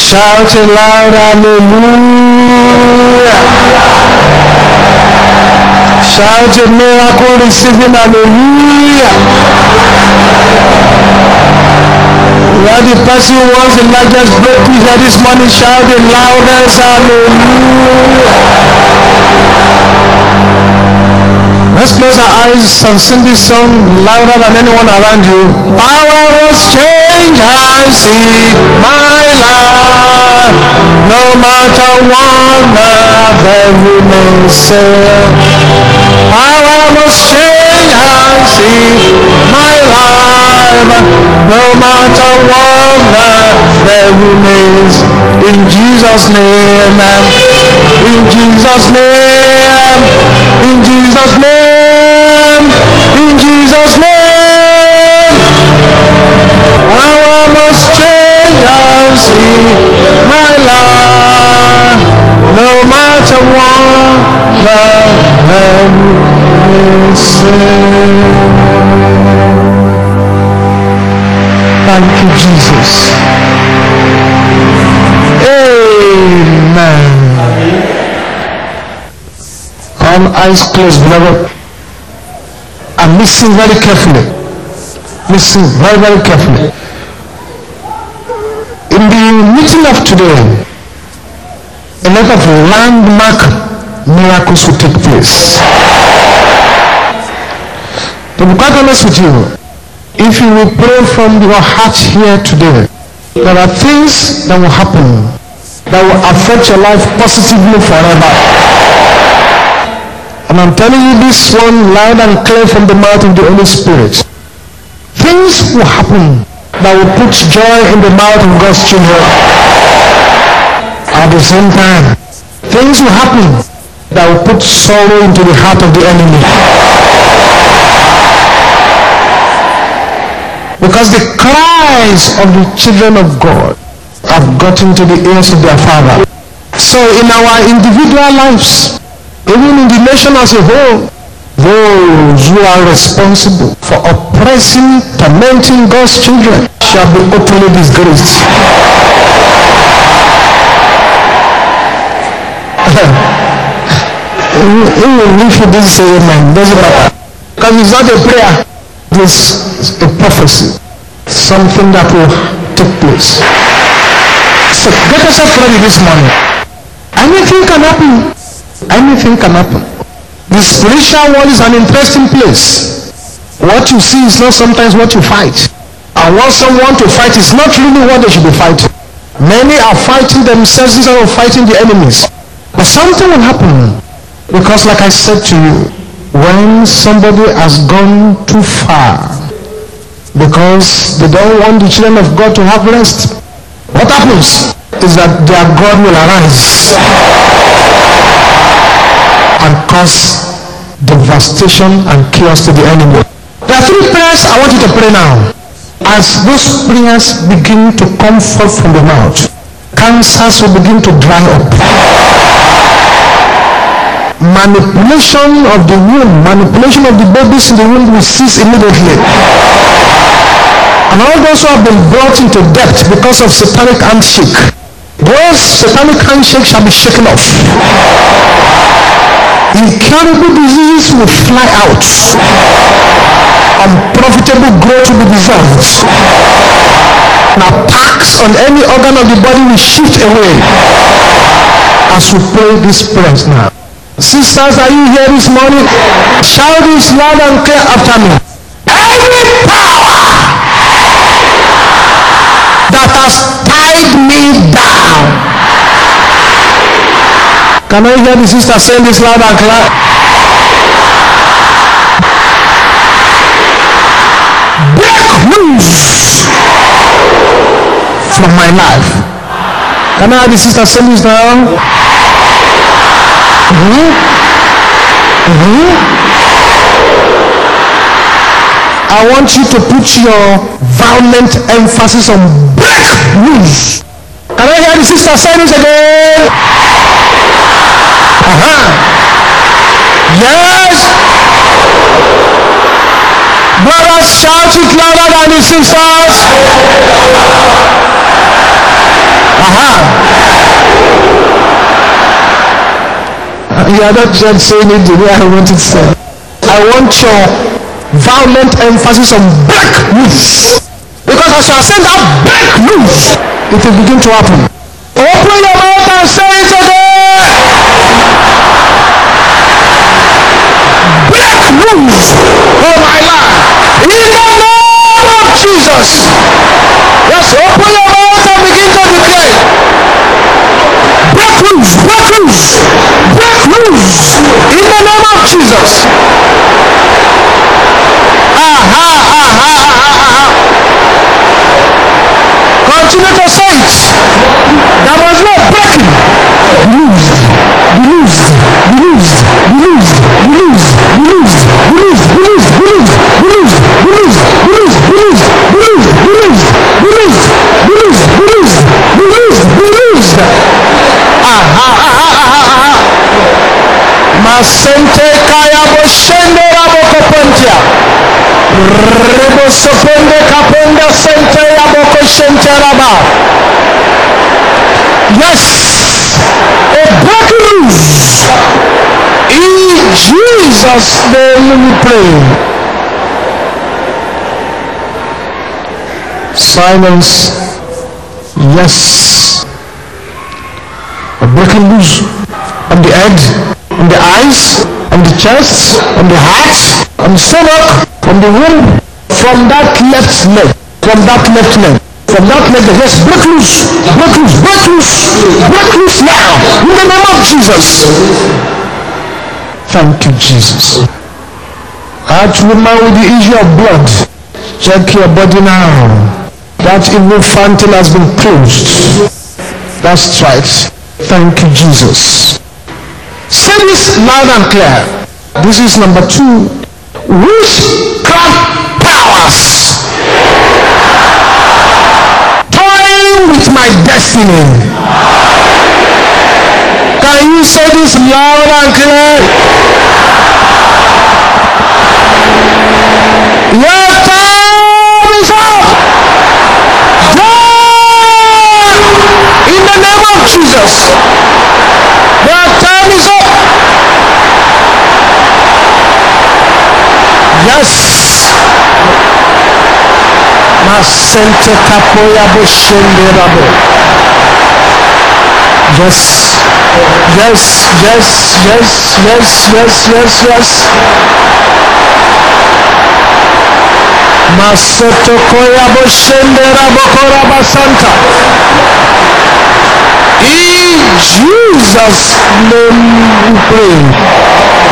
Shout it loud, hallelujah. Shout it miracle receiving, hallelujah. Where the person who wants the largest breakthrough here this morning, shout it loudest, hallelujah. Let's close our eyes and sing this song louder than anyone around you. Power was change, I see my life. No matter what every may say. Power was change, I see my life. No matter what every may say. In Jesus' name, in Jesus' name, in Jesus' name. In Jesus' name, I must change and see my life, no matter what I say. Thank you, Jesus. Amen. All eyes closed, beloved. And listen very carefully. Listen very, very carefully. In the meeting of today, a lot of landmark miracles will take place. To be quite honest with you, if you will pray from your heart here today, there are things that will happen that will affect your life positively forever. And I'm telling you this one loud and clear from the mouth of the Holy Spirit. Things will happen that will put joy in the mouth of God's children. At the same time, things will happen that will put sorrow into the heart of the enemy. Because the cries of the children of God have gotten to the ears of their Father. So in our individual lives, even in the nation as a whole, those who are responsible for oppressing, tormenting God's children shall be openly disgraced. Even if you didn't say amen, doesn't matter. Because it's not a prayer, it's a prophecy. Something that will take place. So get yourself ready this morning. Anything can happen. Anything can happen. The spiritual world is an interesting place. What you see is not sometimes what you fight. And what someone to fight is not really what they should be fighting. Many are fighting themselves instead of fighting the enemies. But something will happen. Because like I said to you, when somebody has gone too far, because they don't want the children of God to have rest, what happens is that their God will arise and cause devastation and chaos to the enemy. There are three prayers I want you to pray now. As those prayers begin to come forth from the mouth, cancers will begin to dry up. Manipulation of the womb, manipulation of the babies in the womb will cease immediately. And all those who have been brought into debt because of satanic handshake, those satanic handshakes shall be shaken off. Incurable diseases will fly out. Unprofitable growth will be dissolved. And attacks on any organ of the body will shift away. As we pray these prayers now. Sisters, are you here this morning? Shout this loud and clear after me. Every power that has tied me down. Can I hear the sister saying this loud and clear? Break loose from my life. Can I hear the sister saying this now? I want you to put your violent emphasis on break loose. Can I hear the sister say this again? Yes. Brothers, shout it louder than the sisters. You are not just saying it the way I want it said. I want your violent emphasis on break loose. Because as you are saying that break loose, it will begin to happen. Open your mouth and say it again. Break loose for my life. In the name of Jesus. Yes, open your mouth and begin to declare. Break loose, break loose, break loose. In the name of Jesus. Continue to say it. There was no breaking. Loose, loose, loose, loose, loose, loose, loose, loose, loose, loose, loose, loose, loose, loose, loose, loose, loose. Masente kaya boshende rabo kopontia. Rebo soponde kaponda sente rabo koshente raba. Yes, a breaking loose. In Jesus' name we pray. Silence. Yes. A breaking loose on the head, on the eyes, on the chest, on the heart, on the stomach, on the womb, from that left leg, from that left leg, from that leg. Yes, break loose, break loose, break loose, break loose now, in the name of Jesus. Thank you, Jesus. That woman with the issue of blood, check your body now. That evil fountain has been closed. That's right. Thank you, Jesus. Say this loud and clear. This is number 2. Witchcraft powers toying with my destiny. Can you say this loud and clear? Your time is up. In the name of Jesus. Your time is up. Yes. Masente kapoya boshende rabo. Yes. Yes. Yes. Yes. Yes. Yes. Yes. Yes. Masoto koya boshende rabo koraba santa. In Jesus' name we pray.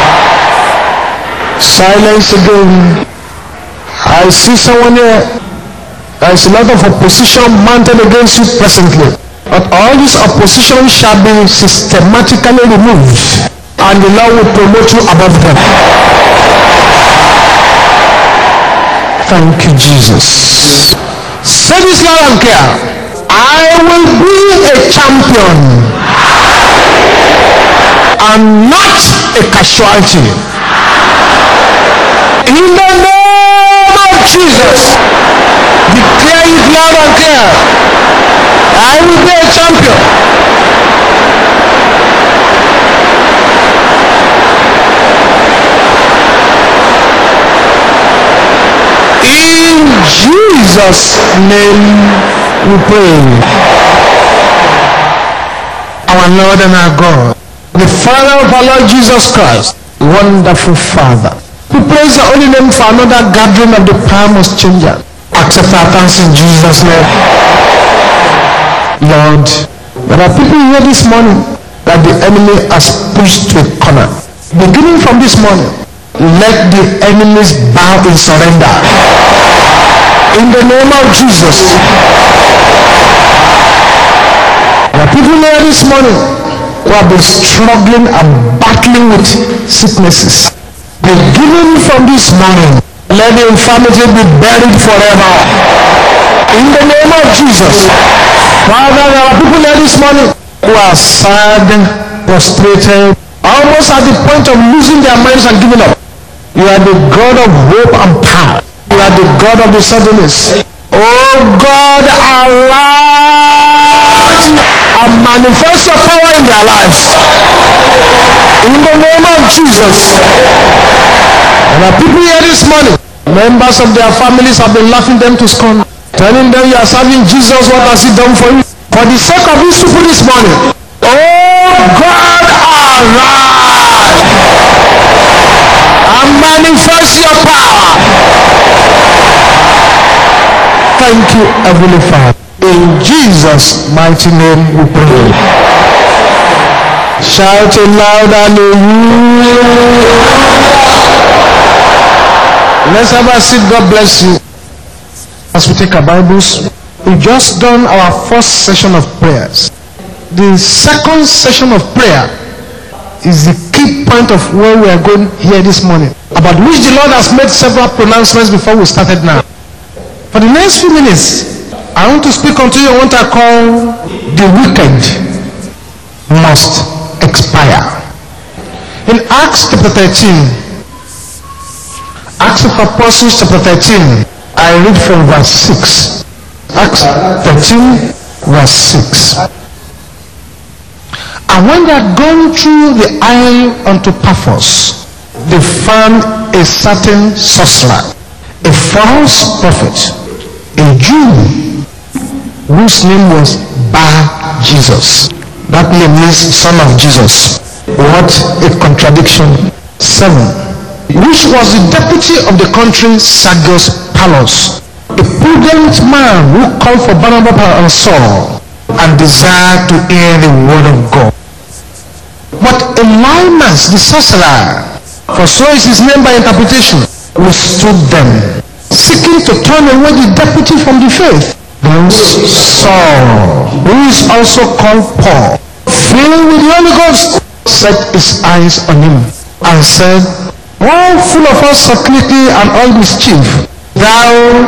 Silence again. I see someone here. There is a lot of opposition mounted against you presently. But all this opposition shall be systematically removed, and the Lord will promote you above them. Thank you, Jesus. Say this loud and clear. I will be a champion and not a casualty. In the name of Jesus, declare it loud and clear. I will be a champion. In Jesus' name we pray. Our Lord and our God, the Father of our Lord Jesus Christ, wonderful Father, we praise the holy name for another gathering of the Primus Changer. Accept our thanks in Jesus' name. Lord, there are people here this morning that the enemy has pushed to a corner. Beginning from this morning, let the enemies bow in surrender. In the name of Jesus. There are people here this morning who have been struggling and battling with sicknesses. Beginning from this morning, let the infirmity be buried forever. In the name of Jesus. Father, there are people here this morning who are sad, frustrated, almost at the point of losing their minds and giving up. You are the God of hope and power. You are the God of the suddenlies. Oh God, arise and manifest your power in their lives. In the name of Jesus. And the people here this morning, members of their families have been laughing them to scorn, telling them you are serving Jesus, what has he done for you? For the sake of these people this morning, oh God, arise and manifest your power. Thank you, Heavenly Father. In Jesus' mighty name we pray. Shout it loud, hallelujah. Let's have a seat. God bless you. As we take our Bibles, we've just done our first session of prayers. The second session of prayer is the key point of where we are going here this morning, about which the Lord has made several pronouncements before we started now. For the next few minutes, I want to speak unto you what I call the wicked must expire. In Acts chapter 13, Acts of Apostles chapter 13, I read from verse 6. Acts 13 verse 6. And when they had gone through the isle unto Paphos, they found a certain sorcerer, a false prophet, a Jew, whose name was Bar Jesus. That name means son of Jesus. What a contradiction. 7. Which was the deputy of the country Sergius Paulus, a prudent man who called for Barnabas and Saul, and desired to hear the word of God. But Elymas the sorcerer, for so is his name by interpretation, withstood them, seeking to turn away the deputy from the faith. Then Saul, who is also called Paul, filled with the Holy Ghost, set his eyes on him, and said, all full of all subtlety and all mischief, thou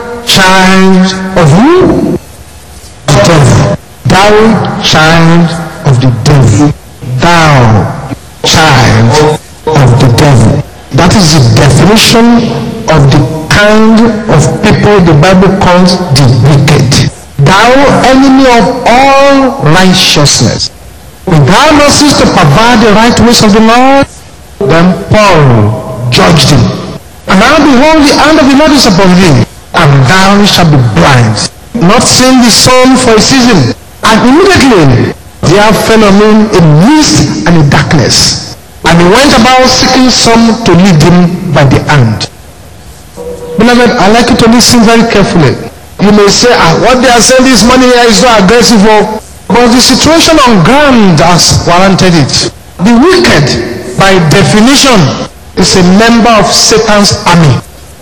child of who? The devil. Thou child of the devil. Thou child of the devil. That is the definition of the kind of people the Bible calls the wicked. Thou enemy of all righteousness, if thou not cease to pervert the right ways of the Lord, then Paul judged him. And now behold, the hand of the Lord is upon thee, and thou shalt be blind, not seeing the sun for a season. And immediately there fell on him a mist and a darkness, and he went about seeking some to lead him by the hand. Beloved, I like you to listen very carefully. You may say, what they are saying this morning here is so aggressive, but the situation on ground has warranted it. The wicked, by definition, is a member of Satan's army.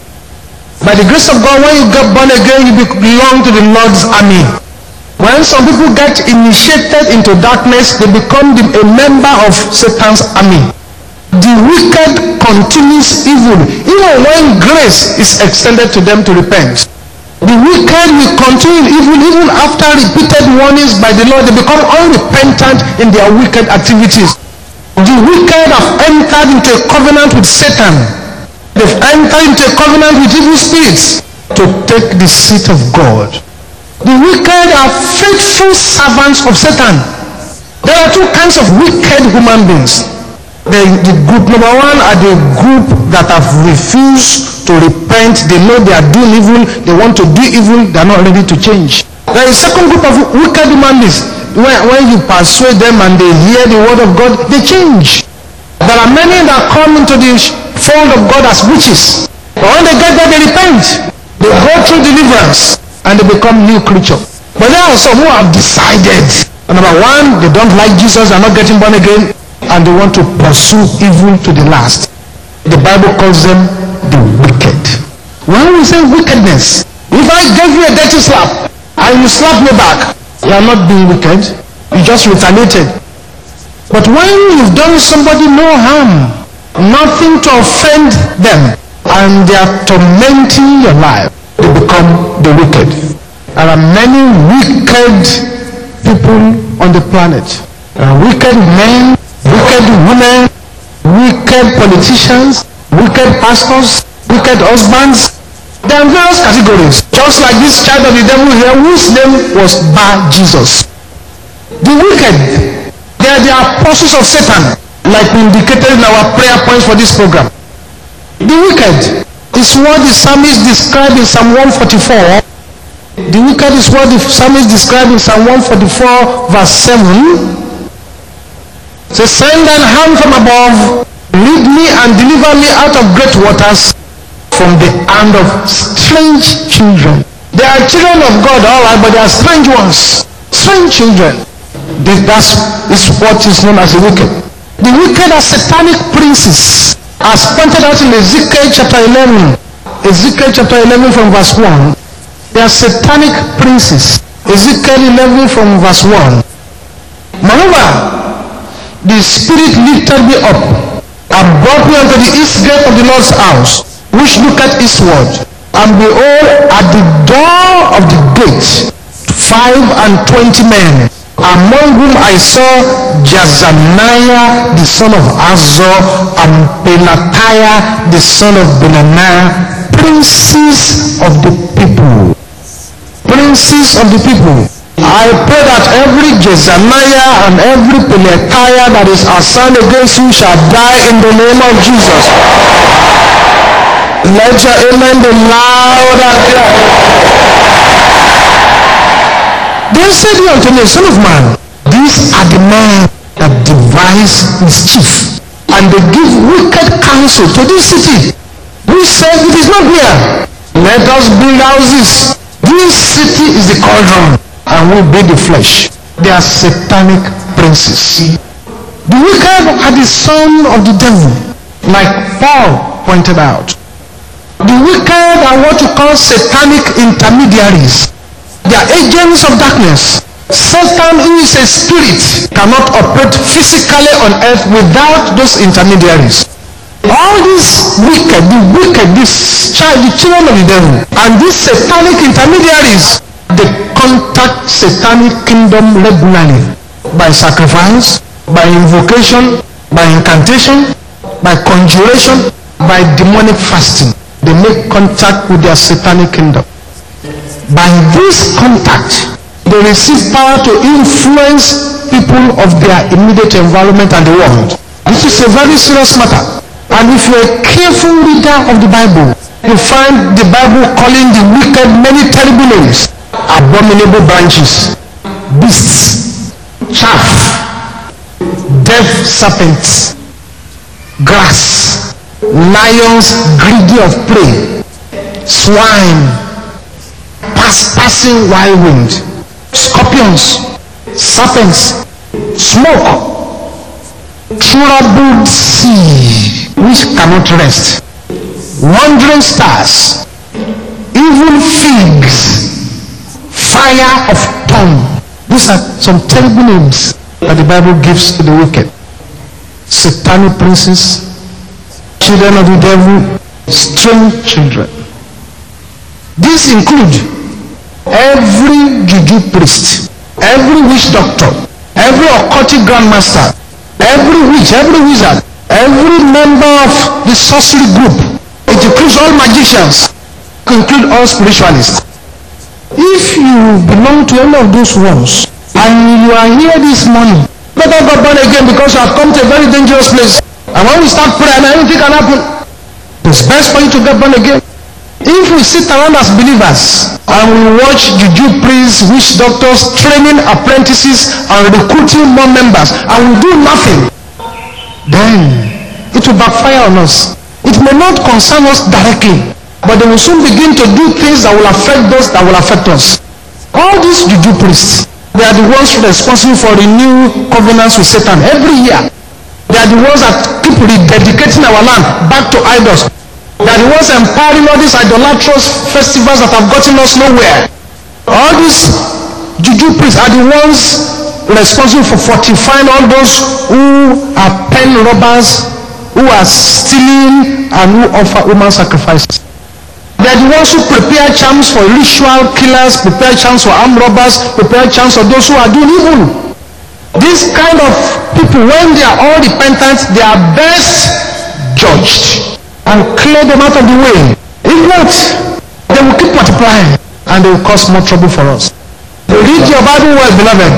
By the grace of God, when you get born again, you belong to the Lord's army. When some people get initiated into darkness, they become a member of Satan's army. The wicked continues evil, even when grace is extended to them to repent. The wicked will continue evil even after repeated warnings by the Lord. They become unrepentant in their wicked activities. The wicked have entered into a covenant with Satan. They've entered into a covenant with evil spirits to take the seat of God. The wicked are faithful servants of Satan. There are two kinds of wicked human beings. The group number one are the group that have refused to repent. They know they are doing evil. They want to do evil. They are not ready to change. There is a second group of wicked human beings. When you persuade them and they hear the word of God, they change. There are many that come into the fold of God as witches. But when they get there, they repent. They go through deliverance and they become new creatures. But there are some who have decided, number one, they don't like Jesus, they are not getting born again, and they want to pursue evil to the last. The Bible calls them the wicked. When we say wickedness, if I gave you a dirty slap and you slap me back, you are not being wicked, you just retaliated. But when you've done somebody no harm, nothing to offend them, and they are tormenting your life, they become the wicked. There are many wicked people on the planet. There are wicked men, wicked women, wicked politicians, wicked pastors, wicked husbands. There are various categories. Just like this child of the devil here, whose name was Bar Jesus. The wicked, they are the apostles of Satan, like we indicated in our prayer points for this program. The wicked is what the psalmist described in Psalm 144. The wicked is what the psalmist described in Psalm 144 verse 7. So send thine hand from above, lead me and deliver me out of great waters, from the hand of strange children. They are children of God, all right, but they are strange ones. Strange children. That is what is known as the wicked. The wicked are satanic princes, as pointed out in Ezekiel chapter 11. Ezekiel chapter 11 from verse 1. They are satanic princes. Ezekiel 11 from verse 1. Moreover, the Spirit lifted me up and brought me unto the east gate of the Lord's house, which looketh eastward. And behold, at the door of the gate 25 men, among whom I saw Jazaniah the son of Azor, and Pelatiah the son of Benaniah, princes of the people. Princes of the people. I pray that every Jezaniah and every Pelatiah that is assigned against you shall die in the name of Jesus. Let your amen be loud and clear. Then said he unto me, Son of man, these are the men that devise mischief, and they give wicked counsel to this city, which says it is not here. Let us build houses. This city is the cauldron, and will be the flesh. They are satanic princes. The wicked are the son of the devil, like Paul pointed out. The wicked are what you call satanic intermediaries. They are agents of darkness. Satan, who is a spirit, cannot operate physically on earth without those intermediaries. All these wicked, the children of the devil, and these satanic intermediaries, they contact satanic kingdom regularly by sacrifice, by invocation, by incantation, by conjuration, by demonic fasting. They make contact with their satanic kingdom. By this contact, they receive power to influence people of their immediate environment and the world. This is a very serious matter. And if you're a careful reader of the Bible, you find the Bible calling the wicked many terrible names. Abominable branches, beasts, chaff, deaf serpents, grass, lions greedy of prey, swine, passing wild wind, scorpions, serpents, smoke, troubled sea which cannot rest, wandering stars, evil figs, fire of tongue. These are some terrible names that the Bible gives to the wicked. Satanic princes, children of the devil, strange children. These include every juju priest, every witch doctor, every occultic grandmaster, every witch, every wizard, every member of the sorcery group. It includes all magicians, include all spiritualists. If you belong to any of those ones and you are here this morning, better get born again, because you have come to a very dangerous place. And when we start praying, anything can happen. It's best for you to get born again. If we sit around as believers and we watch juju priests, witch doctors training apprentices and recruiting more members, and we do nothing, then it will backfire on us. It may not concern us directly, but they will soon begin to do things that will affect those that will affect us. All these juju priests, they are the ones responsible for renewing covenants with Satan every year. They are the ones that keep rededicating our land back to idols. They are the ones empowering all these idolatrous festivals that have gotten us nowhere. All these juju priests are the ones responsible for fortifying all those who are pen robbers, who are stealing, and who offer human sacrifices. They are the ones who prepare charms for ritual killers, prepare charms for armed robbers, prepare charms for those who are doing evil. These kind of people, when they are all repentant, they are best judged and clear them out of the way. If not, they will keep multiplying and they will cause more trouble for us. Read your Bible well, beloved.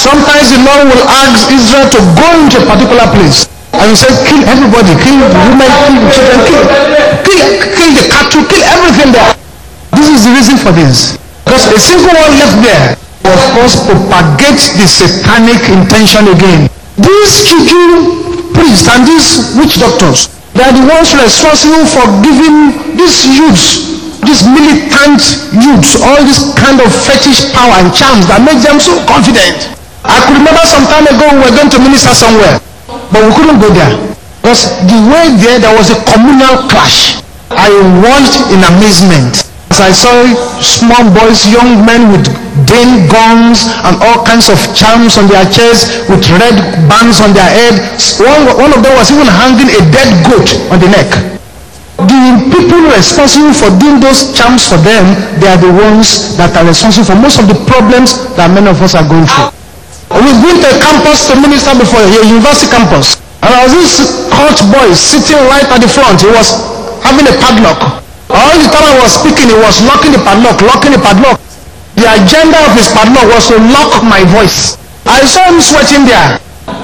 Sometimes the Lord will ask Israel to go into a particular place. And he said, kill everybody, kill the women, kill the children, kill the cattle, kill everything there. This is the reason for this. Because a single one left there will of course propagate the satanic intention again. These juju priests and these witch doctors, they are the ones responsible for giving these youths, these militant youths, all this kind of fetish power and charms that make them so confident. I could remember some time ago we were going to minister somewhere, but we couldn't go there because the way there was a communal clash. I watched in amazement as I saw small boys, young men with Dane guns and all kinds of charms on their chests with red bands on their head. One of them was even hanging a dead goat on the neck. The people responsible for doing those charms for them, they are the ones that are responsible for most of the problems that many of us are going through. We've been to a campus to minister before, a university campus, and there was this hot boy sitting right at the front. He was having a padlock. All the time I was speaking, he was locking the padlock. The agenda of his padlock was to lock my voice. I saw him sweating there.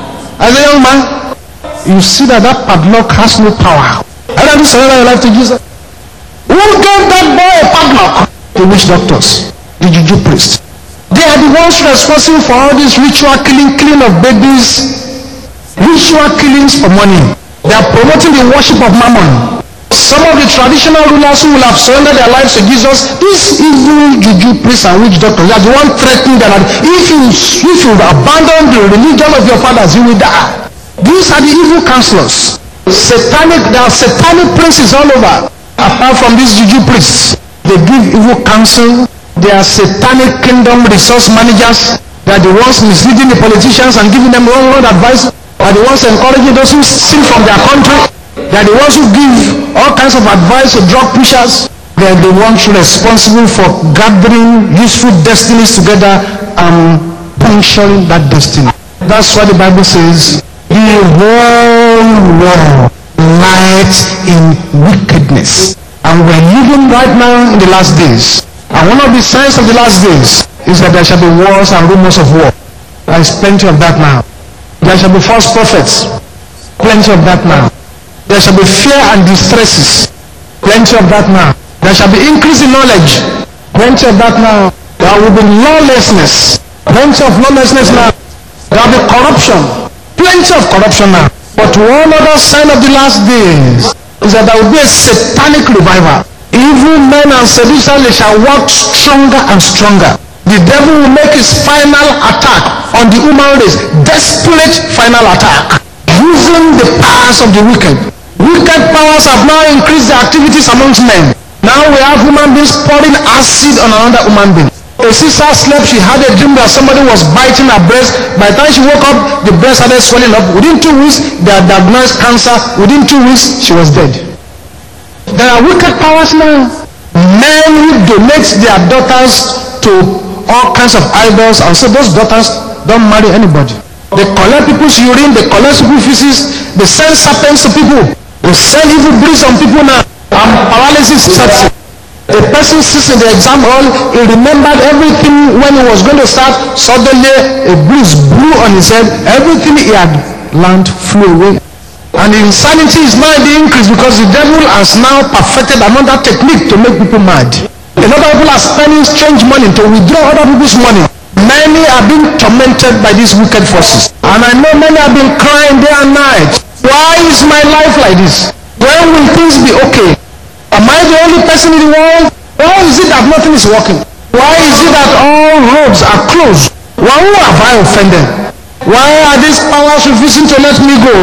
I said, young man, you see that padlock has no power. I don't surrender your life to Jesus. Who gave that boy a padlock? The witch doctors, the juju priests. They are the ones responsible for all this ritual killing of babies, ritual killings for money. They are promoting the worship of Mammon. Some of the traditional rulers who will have surrendered their lives to Jesus, these evil juju priests and witch doctors, they are the ones threatening them. If you abandon the religion of your fathers, you will die. These are the evil counselors. There are satanic princes all over. Apart from these juju priests, they give evil counsel. They are satanic kingdom resource managers. They are the ones misleading the politicians and giving them wrong advice. They are the ones encouraging those who steal from their country. They are the ones who give all kinds of advice to drug pushers. They are the ones responsible for gathering useful destinies together and puncturing that destiny. That's why the Bible says, the whole world lies in wickedness. And we're living right now in the last days. And one of the signs of the last days is that there shall be wars and rumors of war. There is plenty of that now. There shall be false prophets. Plenty of that now. There shall be fear and distresses. Plenty of that now. There shall be increase in knowledge. Plenty of that now. There will be lawlessness. Plenty of lawlessness now. There will be corruption. Plenty of corruption now. But one other sign of the last days is that there will be a satanic revival. Evil men and seducers shall work stronger and stronger. The devil will make his final attack on the human race. Desperate final attack. Using the powers of the wicked. Wicked powers have now increased their activities amongst men. Now we have human beings pouring acid on another human being. A sister slept, she had a dream that somebody was biting her breast. By the time she woke up, the breast started swelling up. Within 2 weeks, they had diagnosed cancer. Within 2 weeks, she was dead. There are wicked powers now. Men who donate their daughters to all kinds of idols, and so those daughters don't marry anybody. They collect people's urine, they collect people's feces, they send serpents to people, they send evil breeds on people now, and paralysis sets in. The person sits in the exam hall, he remembered everything when he was going to start. Suddenly a breeze blew on his head, everything he had learned flew away. And the insanity is now in the increase because the devil has now perfected another technique to make people mad. A lot of people are spending strange money to withdraw other people's money. Many are being tormented by these wicked forces. And I know many have been crying day and night. Why is my life like this? When will things be okay? Am I the only person in the world? Why is it that nothing is working? Why is it that all roads are closed? Why who have I offended? Why are these powers refusing to let me go?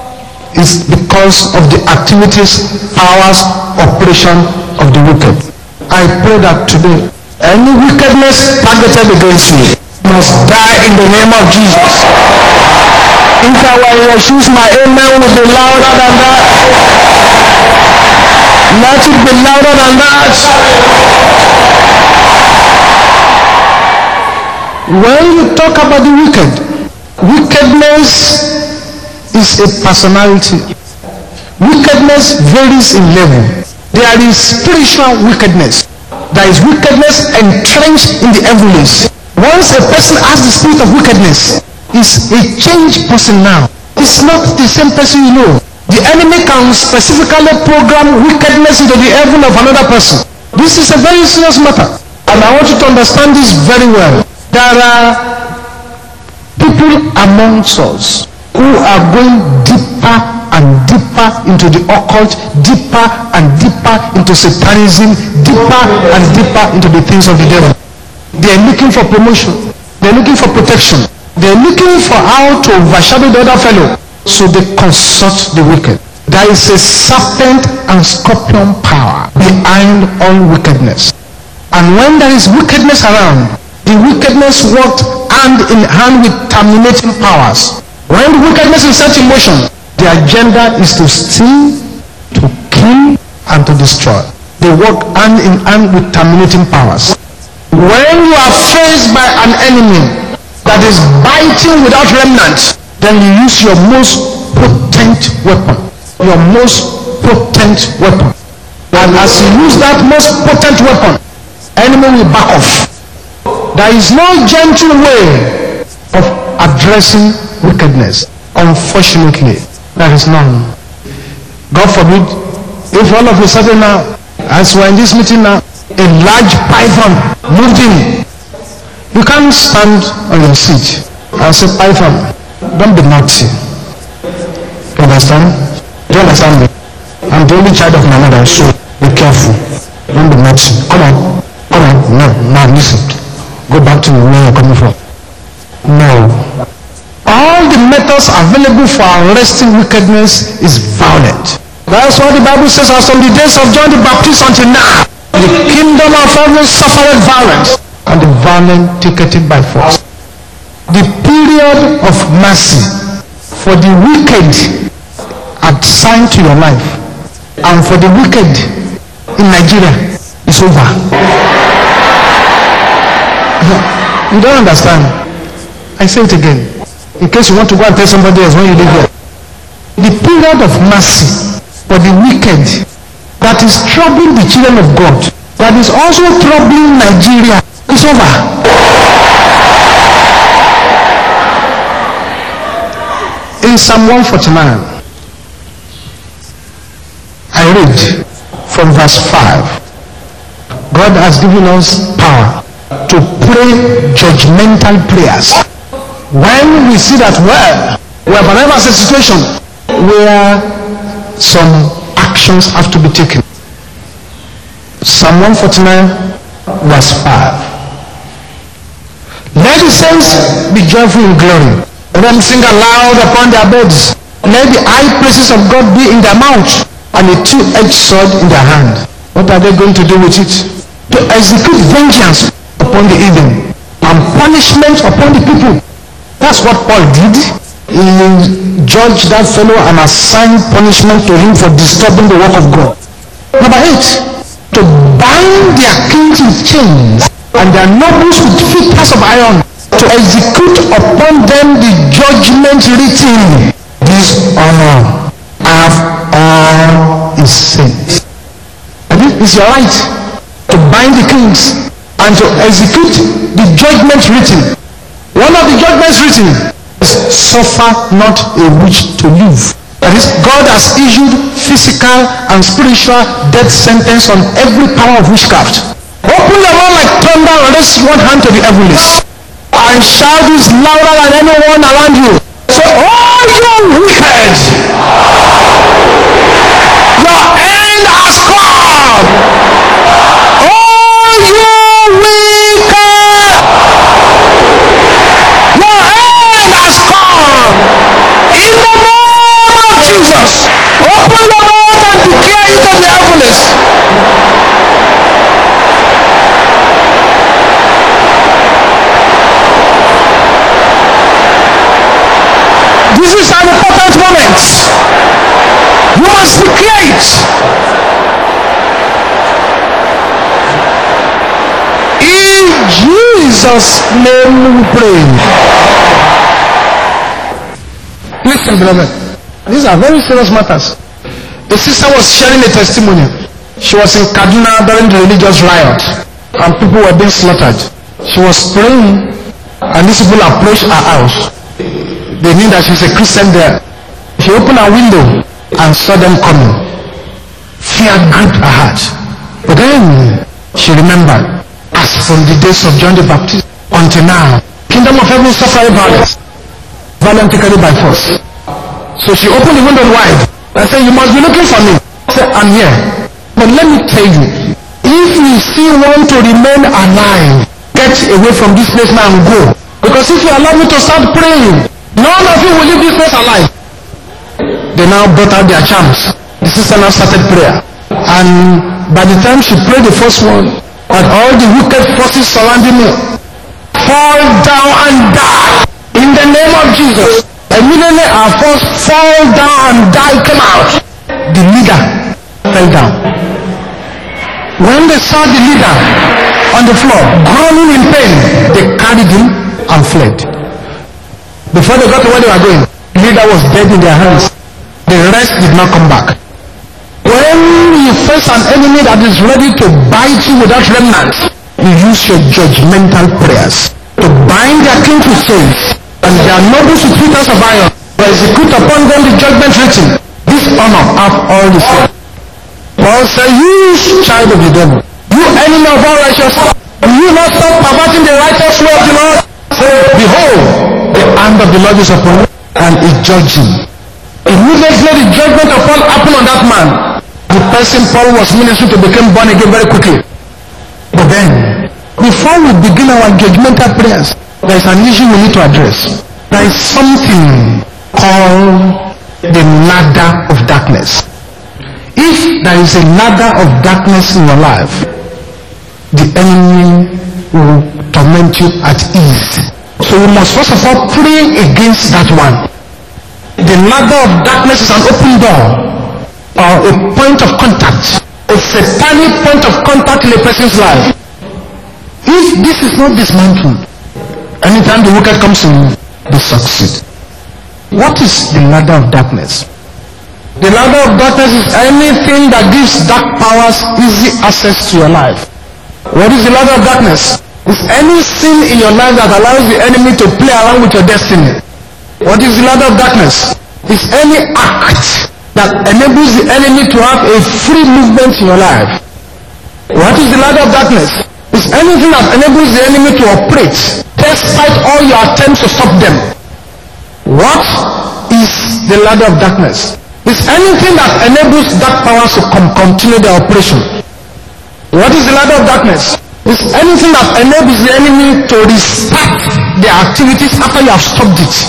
It's because of the activities, powers, operation of the wicked. I pray that today, any wickedness targeted against me must die in the name of Jesus. If I were in your shoes, my amen would be louder than that. Let it be louder than that. When you talk about the wicked, wickedness is a personality. Wickedness varies in level. There is spiritual wickedness. There is wickedness entrenched in the heavens. Once a person has the spirit of wickedness, is a changed person now. It's not the same person you know. The enemy can specifically program wickedness into the heaven of another person. This is a very serious matter. And I want you to understand this very well. There are people amongst us who are going deeper and deeper into the occult, deeper and deeper into satanism, deeper and deeper into the things of the devil. They are looking for promotion. They are looking for protection. They are looking for how to overshadow the other fellow. So they consult the wicked. There is a serpent and scorpion power behind all wickedness. And when there is wickedness around, the wickedness worked hand in hand with terminating powers. When the wickedness is set in motion, the agenda is to steal, to kill, and to destroy. They work hand in hand with terminating powers. When you are faced by an enemy that is biting without remnant, then you use your most potent weapon. Your most potent weapon. And as you use that most potent weapon, enemy will back off. There is no gentle way of addressing wickedness. Unfortunately, there is none. God forbid, if all of a sudden now, as we're in this meeting now, a large python moved in, you can't stand on your seat and say, Python, don't be naughty. You understand? Do you understand me? I'm the only child of my mother, so be careful. Don't be naughty. Come on. Now listen. Go back to where you're coming from. No. All the methods available for arresting wickedness is violent. That's what the Bible says, as from the days of John the Baptist until now, the kingdom of heaven suffered violence, and the violent take it by force. The period of mercy for the wicked assigned to your life and for the wicked in Nigeria is over. You don't understand. I say it again, in case you want to go and tell somebody else when you leave here. The period of mercy for the wicked that is troubling the children of God, that is also troubling Nigeria, is over. In Psalm 149, I read from verse 5. God has given us power to pray judgmental prayers. When we see that, well, we have an emergency situation where some actions have to be taken. Psalm 149, verse 5. Let the saints be joyful in glory. Let them sing aloud upon their beds. Let the high praises of God be in their mouth, and a two-edged sword in their hand. What are they going to do with it? To execute vengeance upon the evil and punishment upon the people. That's what Paul did. He judged that fellow and assigned punishment to him for disturbing the work of God. Number 8, to bind their kings with chains and their nobles with fetters of iron, to execute upon them the judgment written. This honor have all his saints. And this is your right, to bind the kings and to execute the judgment written. One of the judgments written is, suffer not a witch to live. That is, God has issued physical and spiritual death sentence on every power of witchcraft. Open your mouth like thunder and raise one hand to the heavens and shout this louder than anyone around you. Say, oh, you wicked! Your end has come! Oh, you wicked! Your end has come! In the name of Jesus, open your mouth and declare it to the heavens. This is an important moment. You must declare it. In Jesus' name we pray. Listen, beloved. These are very serious matters. A sister was sharing a testimony. She was in Kaduna during the religious riot, and people were being slaughtered. She was praying and these people approached her house. They knew that she's a Christian there. She opened her window and saw them coming. Fear gripped her heart. But then she remembered, as from the days of John the Baptist until now, kingdom of heaven suffer violence, violence taken by force. So she opened the window wide and said, you must be looking for me. I said, I'm here. But let me tell you, if you still want to remain alive, get away from this place now and go. Because if you allow me to start praying, none of you will leave this place alive. They now brought out their charms. The sister now started prayer. And by the time she prayed the first one, and all the wicked forces surrounding me fall down and die in the name of Jesus. Immediately our force fall down and die came out. The leader fell down. When they saw the leader on the floor groaning in pain, they carried him and fled. Before they got to where they were going, the leader was dead in their hands. The rest did not come back. When you face an enemy that is ready to bite you without remnant, you use your judgmental prayers to bind their king to chains and their nobles with fetters of iron, to execute upon them the judgment written. This honor have all the same. Paul said, you child of the devil, you enemy of all righteousness, will you not stop perverting the righteous way of the Lord? Say, behold, the hand of the Lord is upon you, and is judging. Immediately the judgment of Paul happened on that man. The person Paul was ministering to became born again very quickly. But then, before we begin our judgmental prayers, there is an issue we need to address. There is something called the ladder of darkness. If there is a ladder of darkness in your life, the enemy will torment you at ease. So you must first of all pray against that one. The ladder of darkness is an open door or a point of contact, a satanic point of contact in a person's life. If this is not dismantled, anytime the wicked comes in, they succeed. What is the ladder of darkness? The ladder of darkness is anything that gives dark powers easy access to your life. What is the ladder of darkness? It's any sin in your life that allows the enemy to play around with your destiny. What is the ladder of darkness? It's any act that enables the enemy to have a free movement in your life. What is the ladder of darkness? It's anything that enables the enemy to operate despite all your attempts to stop them. What is the ladder of darkness? It's anything that enables dark powers to continue their operation. What is the ladder of darkness? It's anything that enables the enemy to restart their activities after you have stopped it.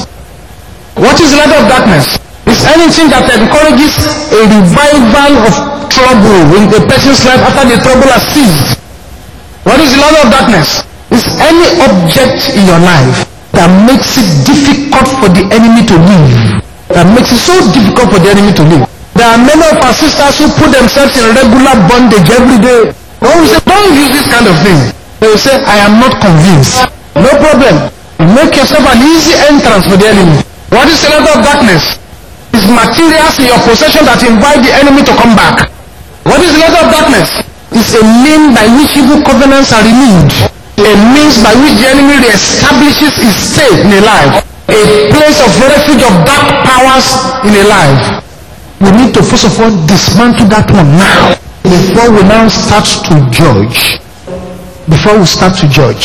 What is the ladder of darkness? It's anything that encourages a revival of trouble in a person's life after the trouble has ceased. What is the ladder of darkness? It's any object in your life that makes it difficult for the enemy to live. That makes it so difficult for the enemy to live. There are many of our sisters who put themselves in regular bondage every day. When we say, don't use this kind of thing, they will say, I am not convinced. No problem. Make yourself an easy entrance for the enemy. What is the ladder of darkness? It's materials in your possession that invite the enemy to come back. What is the ladder of darkness? It's a means by which evil covenants are renewed. A means by which the enemy reestablishes his state in a life. A place of refuge of dark powers in a life. We need to first of all dismantle that one now, before we now start to judge. Before we start to judge.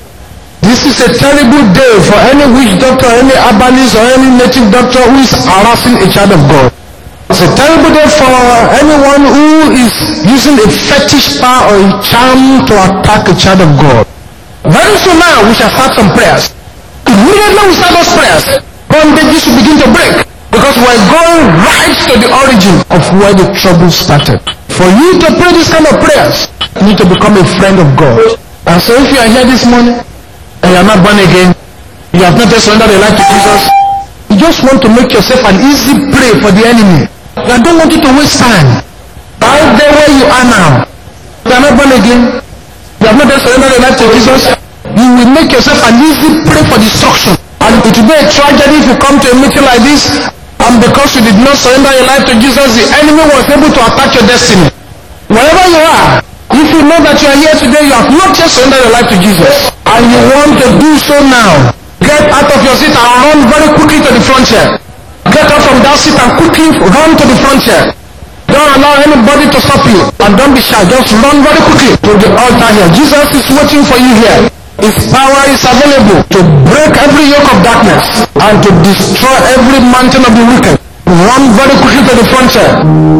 This is a terrible day for any witch doctor, any herbalist, or any native doctor who is harassing a child of God. It's a terrible day for anyone who is using a fetish power or a charm to attack a child of God. Very soon now, we shall start some prayers. Immediately we start those prayers, bondages will begin to break. Because we're going right to the origin of where the trouble started. For you to pray this kind of prayers, you need to become a friend of God. And so if you are here this morning, and you are not born again, you have not just surrendered your life to Jesus, you just want to make yourself an easy prey for the enemy. I don't want you to waste time. Right there where you are now, you are not born again, you have not just surrendered your life to Jesus, you will make yourself an easy prey for destruction. And it will be a tragedy if you come to a meeting like this, and because you did not surrender your life to Jesus, the enemy was able to attack your destiny. Wherever you are, if you know that you are here today, you have not just surrendered your life to Jesus, I and you want to do so now, get out of your seat and run very quickly to the front here. Get up from that seat and quickly run to the front here. Don't allow anybody to stop you, and don't be shy. Just run very quickly to the altar here. Jesus is waiting for you here. His power is available to break every yoke of darkness and to destroy every mountain of the wicked. Run very quickly to the front here.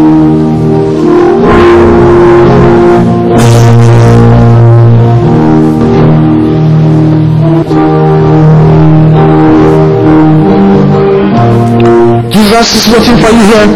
Jesus is waiting for you here.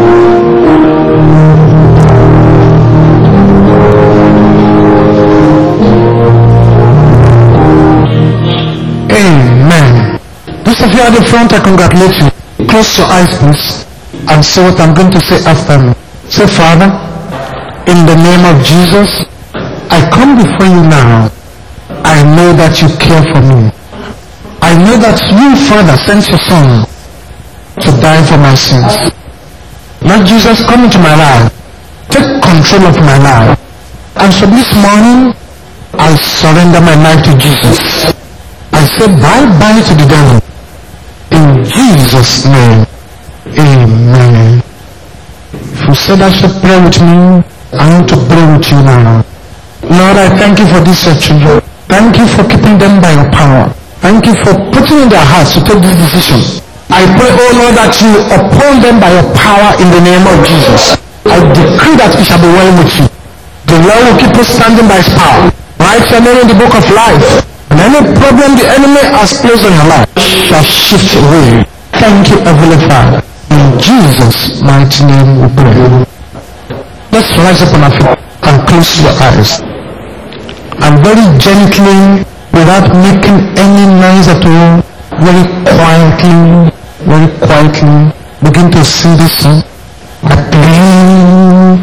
Amen. Those of you at the front, I congratulate you. Close your eyes, please, and say what I'm going to say after me. Say, Father, in the name of Jesus, I come before you now. I know that you care for me. I know that you, Father, sent your Son to die for my sins. Lord Jesus, come into my life. Take control of my life. And so this morning, I surrender my life to Jesus. I say bye-bye to the devil. In Jesus' name, amen. If you said I should pray with me, I want to pray with you now. Lord, I thank you for these children. Thank you for keeping them by your power. Thank you for putting in their hearts to take this decision. I pray, oh Lord, that you uphold them by your power in the name of Jesus. I decree that it shall be well with you. The Lord will keep us standing by his power. Write your name in the book of life. And any problem the enemy has placed on your life shall shift away. Thank you, Heavenly Father. In Jesus' mighty name we pray. Let's rise up on our feet and close your eyes. And very gently, without making any noise at all, very quietly, begin to sing this song. I believe,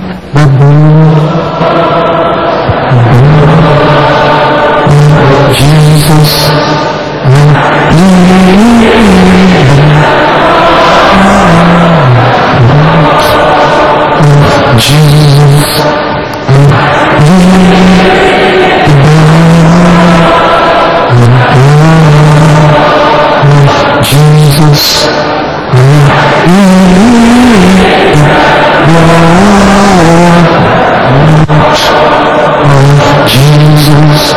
Jesus, Jesus, Jesus,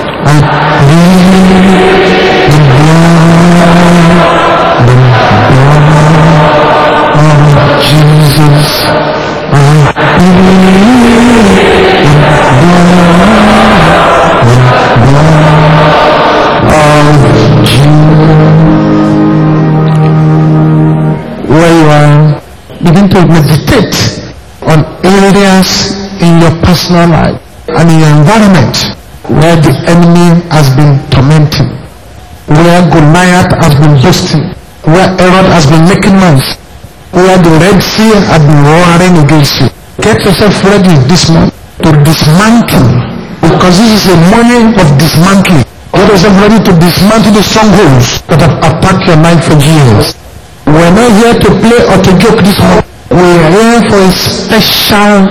where you are, begin to meditate on areas in your personal life and in your environment where the enemy has been tormenting, where Goliath has been boasting, where Herod has been making noise, where the Red Sea has been roaring against you. Get yourself ready this month to dismantle, because this is a morning of dismantling. Get yourself ready to dismantle the strongholds that have attacked your life for years. We're not here to play or to joke this morning. We're here for a special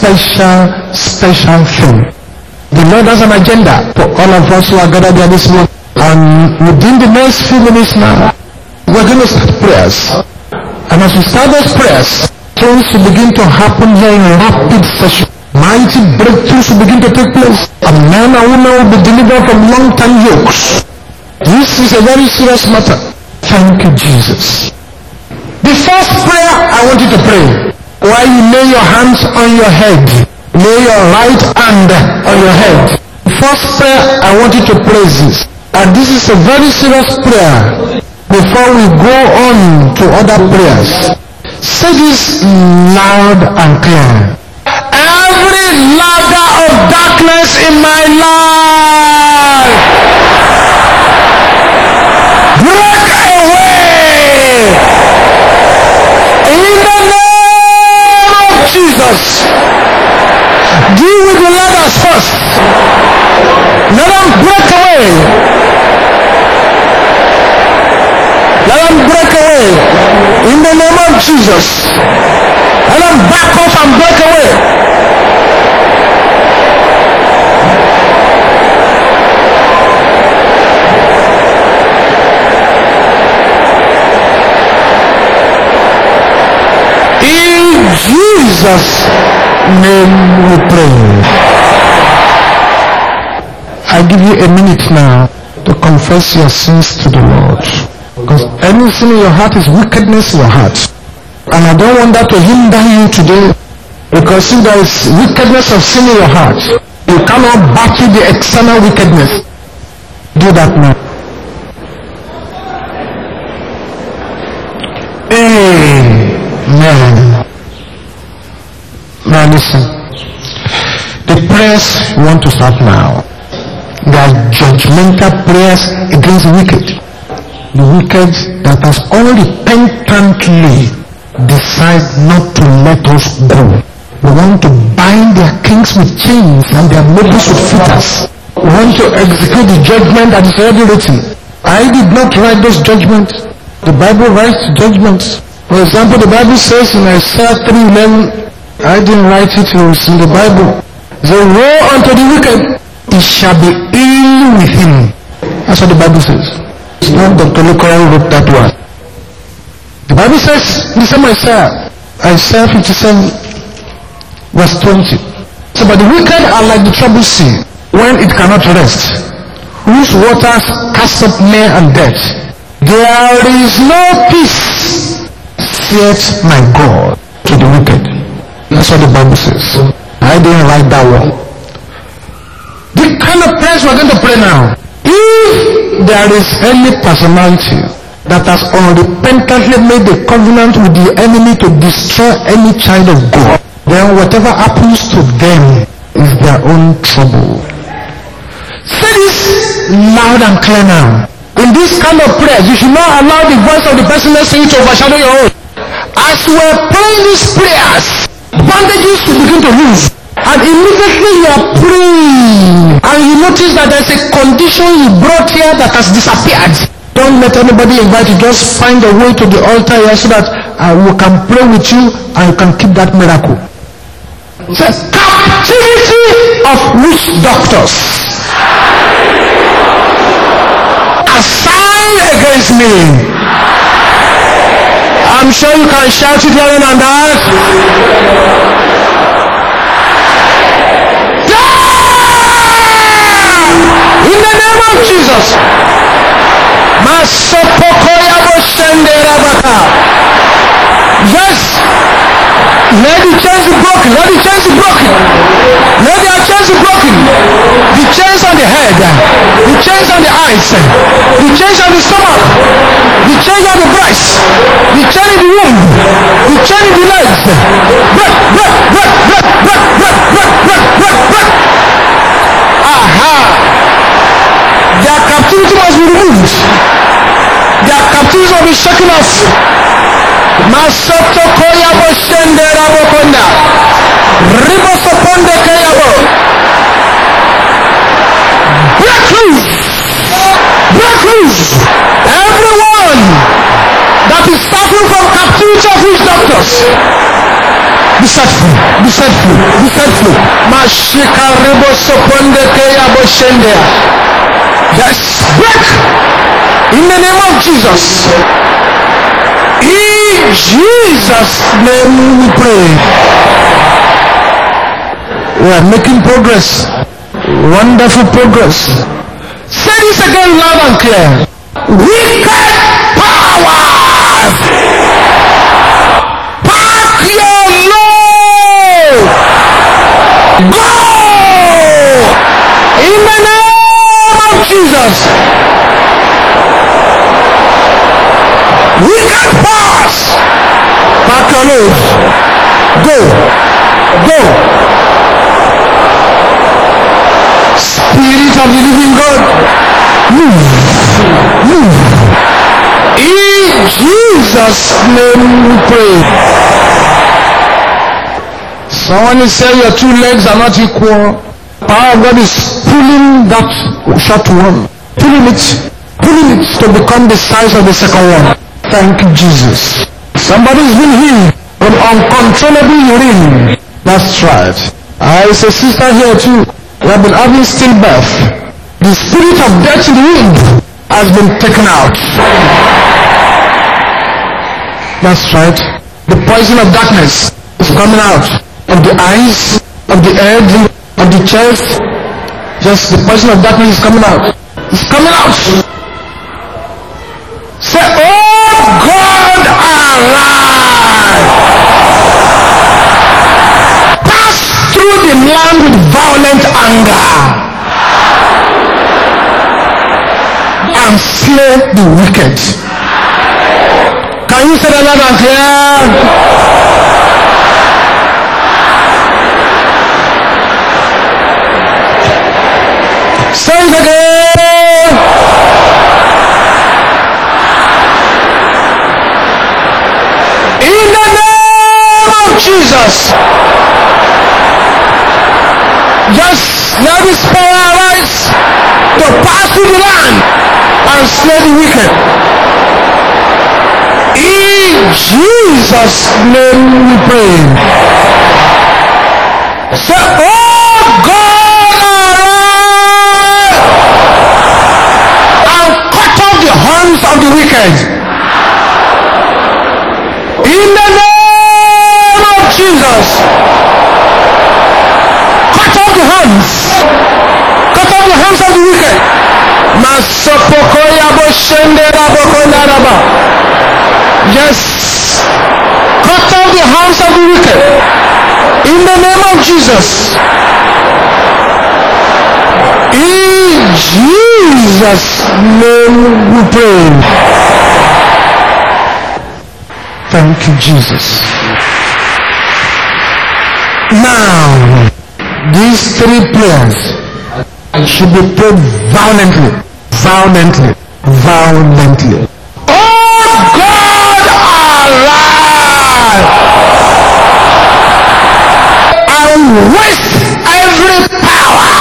thing. The Lord has an agenda for all of us who are gathered here this morning. And within the next few minutes now, we're going to start prayers. And as we start those prayers, things will begin to happen here in rapid session. Mighty breakthroughs will begin to take place. And men and women will be delivered from long-term yokes. This is a very serious matter. Thank you, Jesus. The first prayer I want you to pray, while you lay your hands on your head, lay your right hand on your head. The first prayer I want you to pray is this, and this is a very serious prayer. Before we go on to other prayers, say this loud and clear. Every ladder of darkness in my life, break away in the name of Jesus. Deal with the ladders first. Let them break away. Let them break away in the name of Jesus. Let them back off and break away. Jesus' name we pray. I give you a minute now to confess your sins to the Lord. Because any sin in your heart is wickedness in your heart. And I don't want that to hinder you today. Because if there is wickedness of sin in your heart, you cannot battle the external wickedness. Do that now. Amen. Now listen. The prayers you want to start now, they are judgmental prayers against the wicked. The wicked that has unrepentantly decide not to let us go. We want to bind their kings with chains and their nobles with fetters. We want to execute the judgment that is already written. I did not write those judgments. The Bible writes judgments. For example, the Bible says in Isaiah 3:11, I didn't write it, it was in the Bible. The woe unto the wicked, it shall be ill with him. That's what the Bible says. It's not Dr. Lukoran wrote that one. The Bible says, listen to Isaiah 57, verse 20. So, but the wicked are like the troubled sea, when it cannot rest, whose waters cast up mire and death. There is no peace, saith my God, to the wicked. That's what the Bible says. I didn't write that one. The kind of prayers we're going to pray now. If there is any personality that has unrepentantly made a covenant with the enemy to destroy any child of God, then whatever happens to them is their own trouble. Say this loud and clear now. In this kind of prayers, you should not allow the voice of the person next to you to overshadow your own. As we're praying these prayers, bandages will begin to move. And immediately you are praying, and you notice that there's a condition you brought here that has disappeared. Don't let anybody invite you. Just find a way to the altar here so that we can pray with you and you can keep that miracle. It says, captivity of witch doctors assigned against me. I'm sure you can shout it here and that. In the name of Jesus. Yes. Let the chains be broken. Let the chains be broken. Let their chains be broken. The chains on the head. The chains on the eyes. The chains on the stomach. The chains on the breast. The chain in the womb. The chain in the legs. Break, break, break, break, break, break, break, break, break, break. Aha. Their captivity must be removed. Their captivity must be shaken off. Masoto koyabo shende rabo konda. Ribo soponde kayabo. Break loose. Break loose. Everyone that is suffering from captivity of witch doctors, be set free. Be set free. Be set free. Mashika ribo soponde kayabo shende. Yes, break in the name of Jesus. In Jesus' name we pray. We are making progress. Wonderful progress. Say this again loud and clear. Wicked powers, pack your load. Go in the name of Jesus. Wicked powers, pack your load. Go. Go. Spirit of the living God, move. Move. In Jesus' name we pray. Someone is saying your two legs are not equal. Power of God is pulling that short one. Pulling it to become the size of the second one. Thank you, Jesus. Somebody's been healed from uncontrollable urine. That's right. It's a sister here too. We have been having stillbirth. The spirit of death in the womb has been taken out. That's right. The poison of darkness It's coming out of the eyes, of the head, of the chest. Just the person of darkness is coming out. It's coming out. Say, oh God, arise. Pass through the land with violent anger and slay the wicked. Can you say that loud and clear? Say it again. In the name of Jesus. Just let His power arise to pass through the land and slay the wicked. In Jesus' name we pray. Say, oh God, arise and cut off the horns of the wicked. In the name of Jesus. Cut off the horns. Cut off the horns of the wicked. Yes. Cut off the horns of the wicked. In the name of Jesus. In Jesus' name we pray. Thank you, Jesus. Now, these three prayers should be prayed violently. Violently. Violently. Oh God, arise and waste every power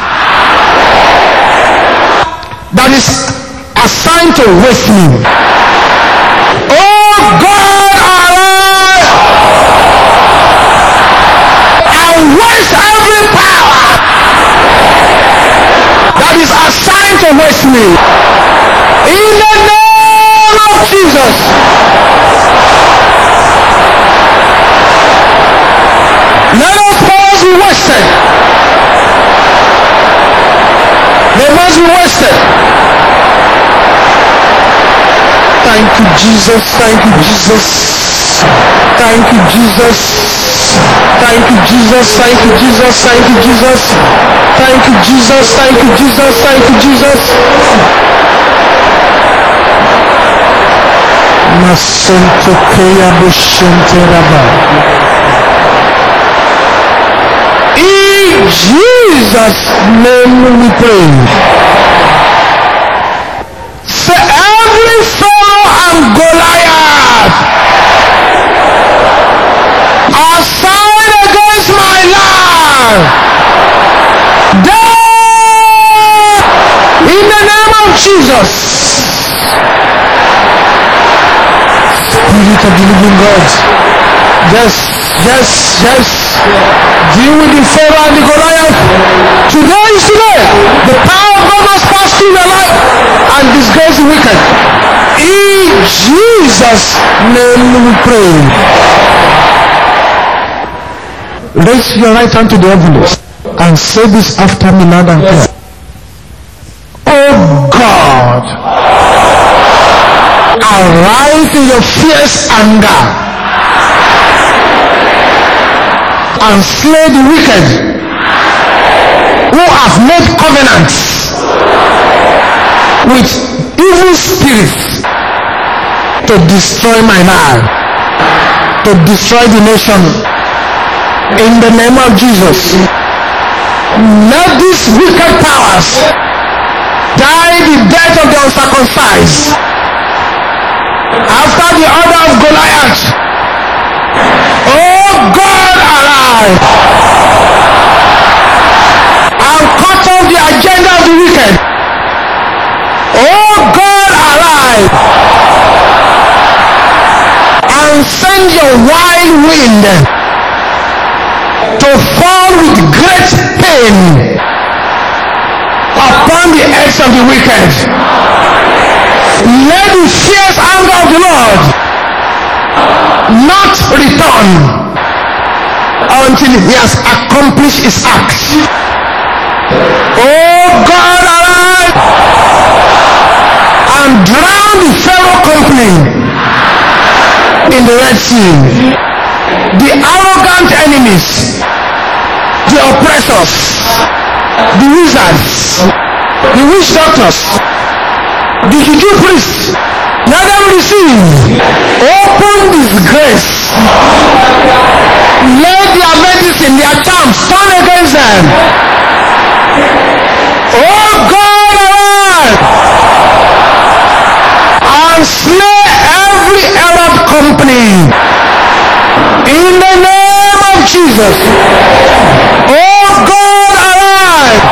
that is assigned to waste me. Oh God, arise and waste every power that is assigned to waste me. In the name of Jesus. Let us powers be wasted. They must be wasted. Thank you, Jesus. Thank you, Jesus. Thank you, Jesus. Thank you, Jesus. Thank you, Jesus. Thank you, Jesus. Thank you, Jesus. Thank you, Jesus. Thank you, Jesus. Masento Keya Bushente Rabba. In Jesus' name we pray. Say every Pharaoh and Goliath assigned against my life, die in the name of Jesus. Spirit of the living God. Yes, yes, yes. Deal with the Pharaoh and the Goliath. Today is today. The power of God must pass through your life and disgrace the wicked. In Jesus' name we pray. Raise your right hand to the heavens and say this after me loud and clear. Oh God, arise in your fierce anger and slay the wicked who have made covenants with evil spirits to destroy my life, to destroy the nation. In the name of Jesus, let these wicked powers die the death of the uncircumcised after the order of Goliath. Oh God, arise and cut off the agenda of the wicked. Oh God, arise and send your wild wind to fall with great pain upon the heads of the wicked. Let the fierce anger of the Lord not return until he has accomplished his act. Oh God, arise and drown the Pharaoh company in the Red Sea. The arrogant enemies, the oppressors, the wizards, the witch doctors, the juju priests, let them receive open disgrace. Let their medicine, their charms turn against them. Oh God, arise and slay every Arab company in the name of Jesus. Oh God, arise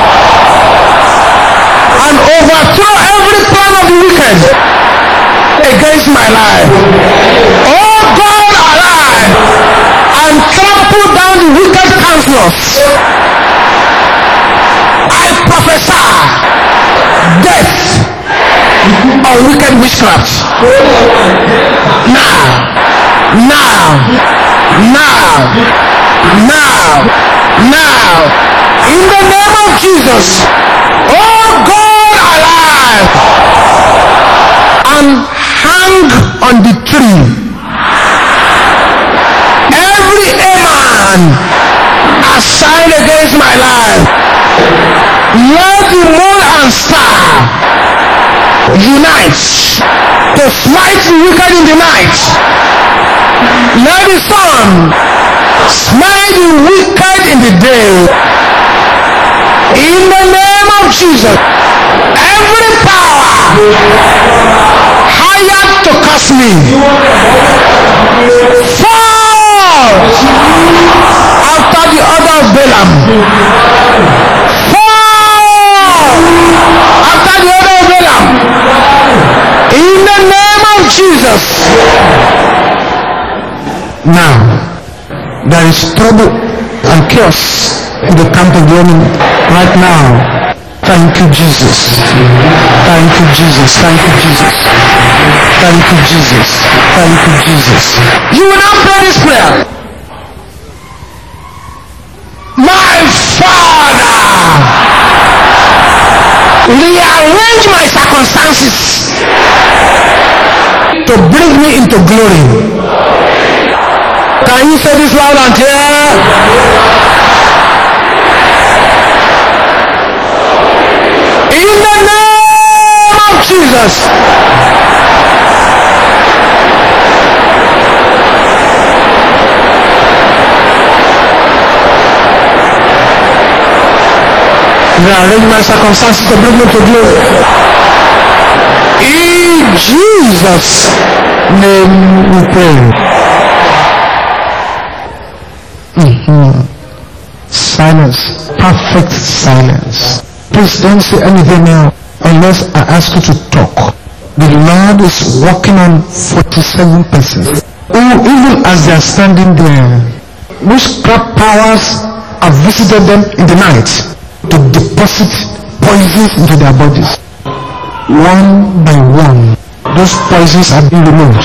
and overthrow every plan of the wicked against my life. Oh God, arise and trample down the wicked counselors. I prophesy death or wicked witchcraft. Now, in the name of Jesus. Oh God, alive and hang on the tree every man assigned against my life. Let the moon and star unite to smite the wicked in the night. Let the sun smite the wicked in the day. In the name of Jesus, every power hired to curse me, fall after the order of Balaam. Fall after the order of Balaam. In the name of Jesus. Now, there is trouble and chaos in the camp of the enemy right now. Thank you, Jesus. Thank you, Jesus. Thank you, Jesus. Thank you, Jesus. Thank you, Jesus. You will now pray this prayer. My Father, rearrange my circumstances to bring me into glory. Can you say this loud and clear? In the name of Jesus. Rearrange my circumstances to bring me to glory. In Jesus' name we pray. Silence. Perfect silence. Please don't say anything now unless I ask you to talk. The Lord is working on 47 persons who, even as they are standing there, witchcraft powers have visited them in the night to deposit poisons into their bodies. One by one, those poisons are being removed.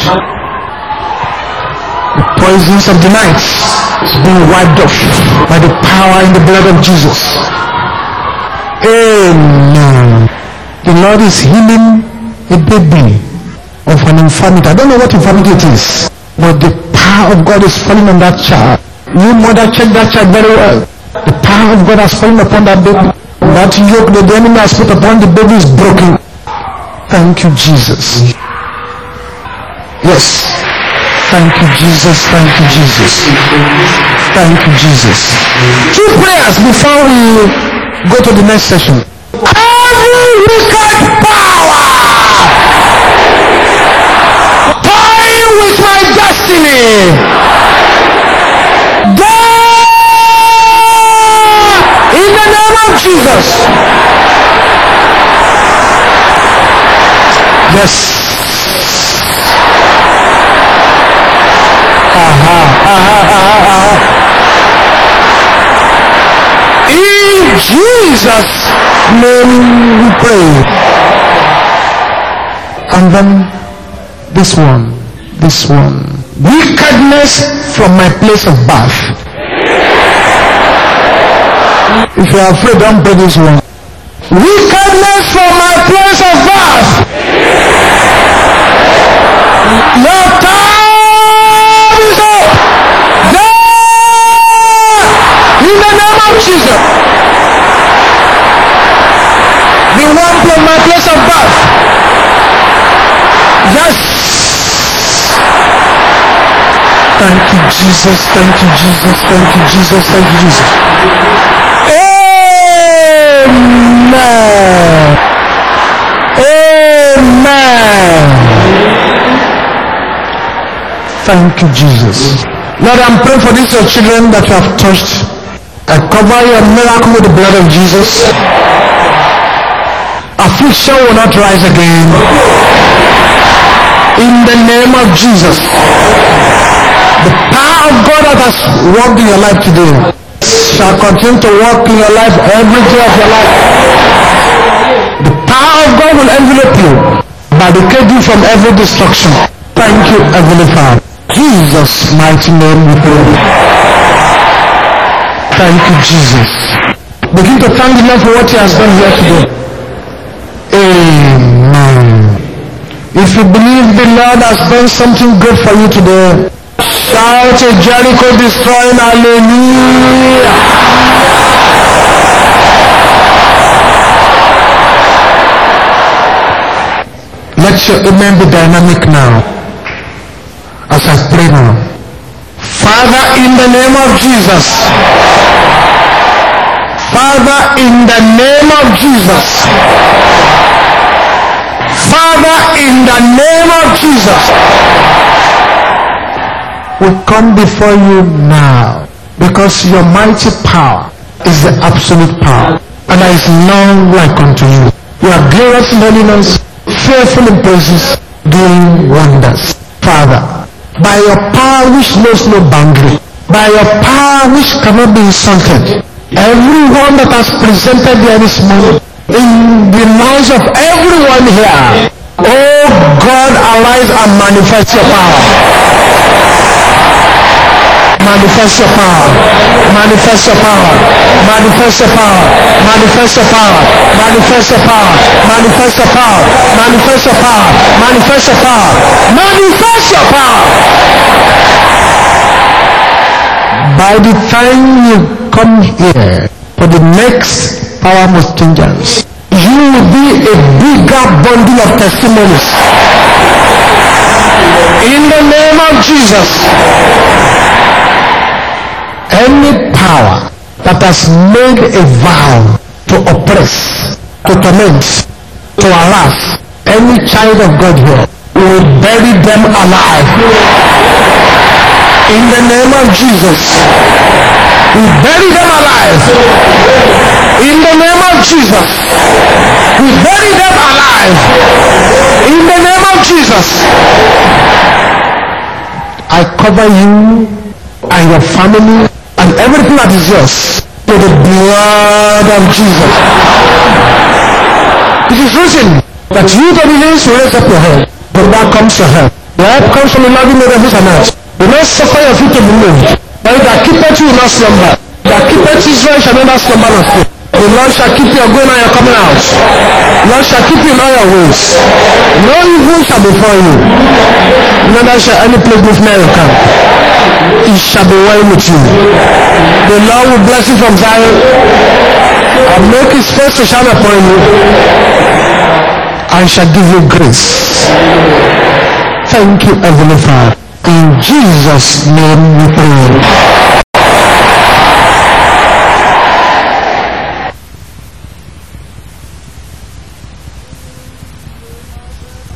The poisons of the night is being wiped off by the power in the blood of Jesus. Amen. The Lord is healing a baby of an infirmity. I don't know what infirmity it is, but the power of God is falling on that child. You mother, check that child very well. The power of God has fallen upon that baby. That yoke that the enemy has put upon the baby is broken. Thank you, Jesus. Yes. Thank you, Jesus. Thank you, Jesus. Thank you, Jesus. 2 prayers before we go to the next session. Every wicked power toying with my destiny, in the name of Jesus. Yes. In Jesus' name we pray. And then this one. Wickedness from my place of birth. If you are afraid, don't pray this one. Wickedness from my place of birth. Your time is up. There! In the name of Jesus. The one from my place of birth. Yes. Thank you, Jesus. Thank you, Jesus. Thank you, Jesus. Thank you, Jesus. Amen. Amen. Thank you, Jesus. Lord, I'm praying for these your children that you have touched. I cover your miracle with the blood of Jesus. Affliction will not rise again. In the name of Jesus. The power of God that has worked in your life today shall continue to work in your life every day of your life. The power of God will envelop you, barricade you from every destruction. Thank you, Heavenly Father. Jesus' mighty name we pray. Thank you, Jesus. Begin to thank the Lord for what He has done here today. Amen. If you believe the Lord has done something good for you today, shout a Jericho destroying hallelujah. Let your amen be dynamic now as I pray now. Father, in the name of Jesus. Father, in the name of Jesus. Father, in the name of Jesus. We come before you now because your mighty power is the absolute power, and there is none like unto you. You are glorious in holiness, fearful in praises, doing wonders. Father, by your power which knows no boundary, by your power which cannot be insulted, everyone that has presented here this morning, in the lives of everyone here, oh God, arise and manifest your power. Manifest your power. Manifest your power. Manifest your power. Manifest your power. Manifest your power. Manifest your power. Manifest your power. Manifest your power. Manifest your power. By the time you come here for the next power most changes, you will be a bigger bundle of testimonies. In the name of Jesus. Any power that has made a vow to oppress, to torment, to harass any child of God here, we will bury them alive. In the name of Jesus, we bury them alive. In the name of Jesus, we bury them alive. In the name of Jesus, I cover you and your family and everything that is yours with the blood of Jesus. It is written that you that believes will raise up your head, but that comes to help. The help comes from the Lord who made heavens and earth. Do not suffer your feet to be moved. But that keepeth you will not slumber. That keepeth Israel shall never slumber nor sleep. The Lord shall keep your going and your coming out. The Lord shall keep you in all your ways. No evil shall befall you. Neither shall any plague be near your camp. It shall be well with you. The Lord will bless you from Zion and make his face to shine upon you and shall give you grace. Thank you, Heavenly Father. In Jesus' name we pray.